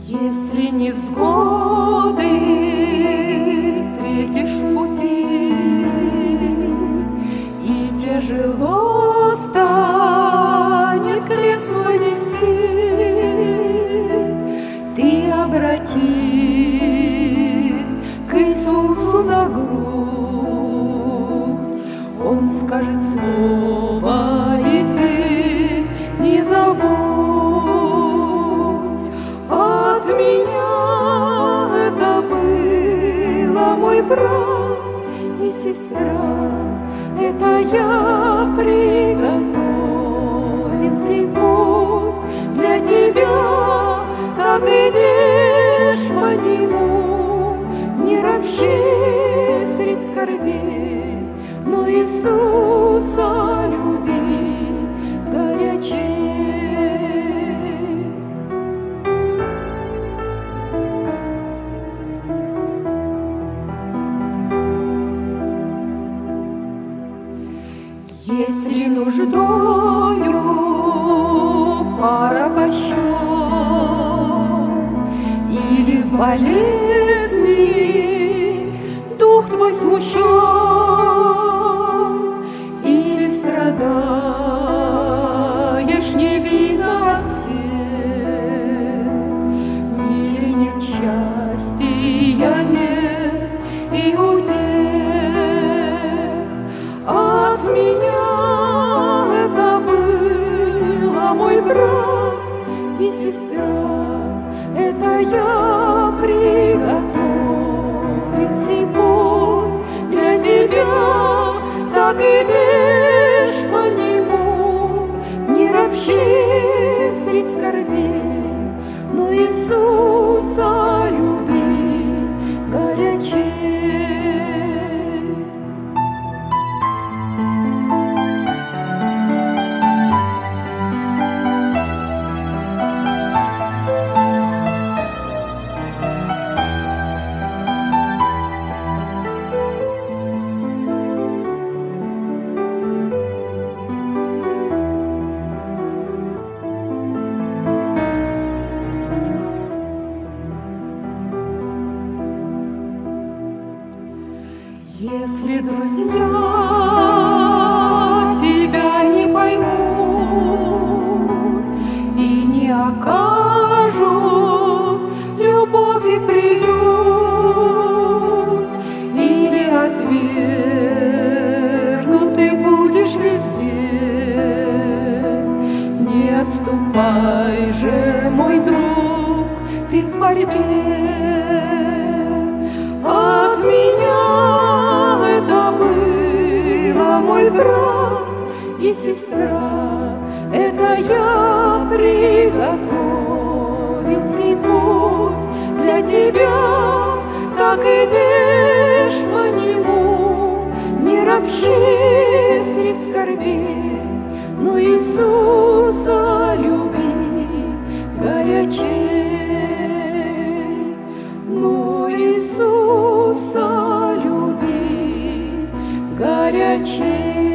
Если невзгоды встретишь в пути, и тяжело станет крест свой нести, ты обратись к Иисусу на грудь. Он скажет слово, и ты не забудь. От меня это было, мой брат и сестра, это я приготовил сей путь для тебя. Так идешь по нему, не ропщи средь скорбей, но Иисуса люби горячей. Если нуждою порабощен или в болезни дух твой смущен, или страдаешь невинно от всех, в мире нет счастья, нет и утех. От меня это было, мой брат и сестра, это я приготовил сей путь для тебя. Так идешь по нему, не ропщи средь скорбей, но Иисуса люби горячей. Если друзья тебя не поймут и не окажут любовь и приют, или отвергнут, ты будешь везде, не отступай же, мой друг, ты в борьбе. От меня это было, мой брат и сестра, это я приготовил сей путь для тебя. Так идешь по нему, не ропщи средь скорбей, но Иисуса люби горячей, но Иисуса люби горячей.